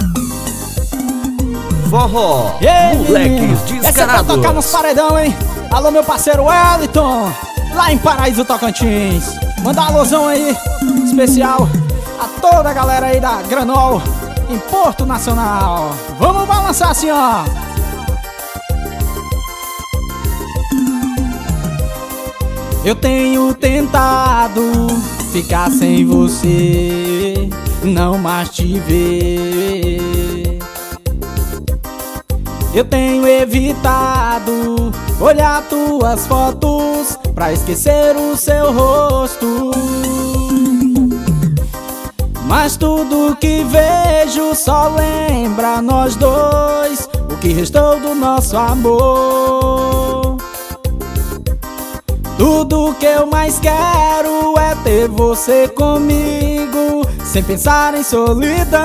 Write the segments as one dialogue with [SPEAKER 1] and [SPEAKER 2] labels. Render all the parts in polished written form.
[SPEAKER 1] Forró, moleques descarados.
[SPEAKER 2] Essa é pra tocar nos paredão, hein? Alô, meu parceiro Wellington, lá em Paraíso, Tocantins. Manda um alôzão aí, especial a toda a galera aí da Granol, em Porto Nacional. Vamos balançar assim, ó. Eu tenho tentado ficar sem você, não mais te ver. Eu tenho evitado olhar tuas fotos pra esquecer o seu rosto. Mas tudo que vejo só lembra nós dois, o que restou do nosso amor. Tudo que eu mais quero é ter você comigo, sem pensar em solidão.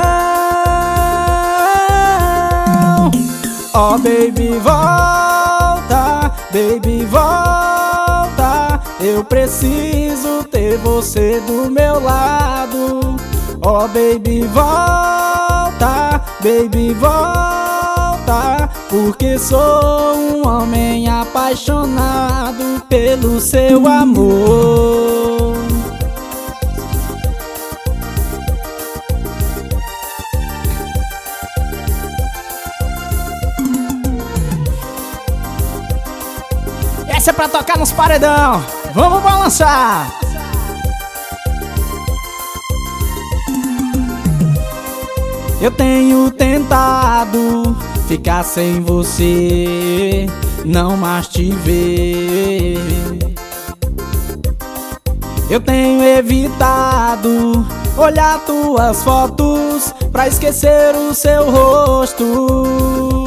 [SPEAKER 2] Oh baby, volta, baby, volta. Eu preciso ter você do meu lado. Oh baby, volta, baby, volta. Porque sou um homem apaixonado pelo seu amor. Essa é pra tocar nos paredão. Vamos balançar. Eu tenho tentado ficar sem você, não mais te ver. Eu tenho evitado olhar tuas fotos pra esquecer o seu rosto.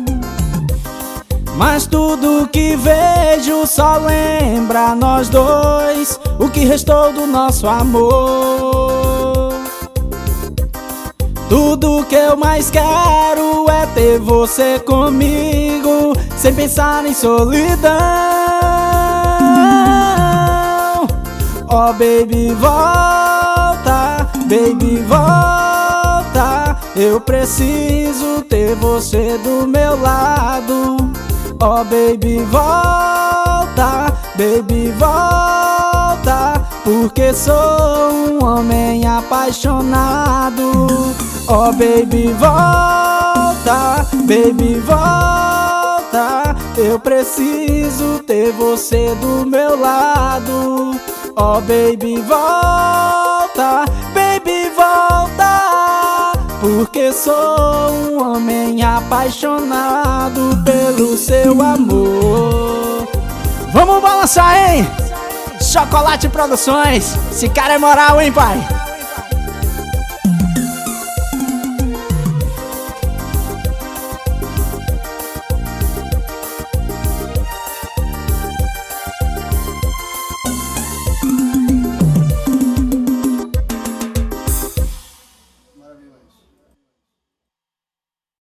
[SPEAKER 2] Mas tudo que vejo só lembra nós dois, o que restou do nosso amor. Tudo que eu mais quero é ter você comigo, sem pensar em solidão. Oh baby, volta, baby, volta. Eu preciso ter você do meu lado. Oh baby, volta, baby, volta. Porque sou um homem apaixonado. Oh baby, volta, baby, volta. Eu preciso ter você do meu lado. Oh baby, volta, baby, volta. Porque sou um homem apaixonado pelo seu amor. Vamos balançar, hein? Chocolate Produções, esse cara é moral, hein, pai?